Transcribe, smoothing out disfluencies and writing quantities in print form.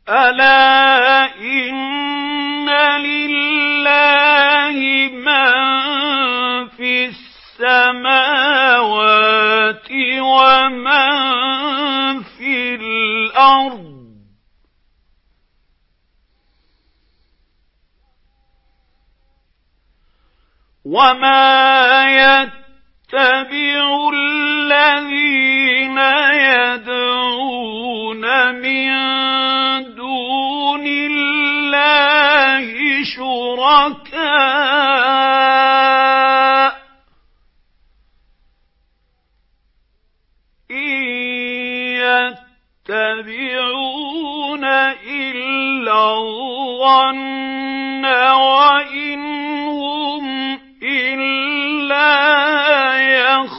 ألا إن لله من في السماوات ومن في الأرض وما يتبع الذين يدعون من دون الله شركاء إن يتبعون إلا الظن وإن هم إلا يخرجون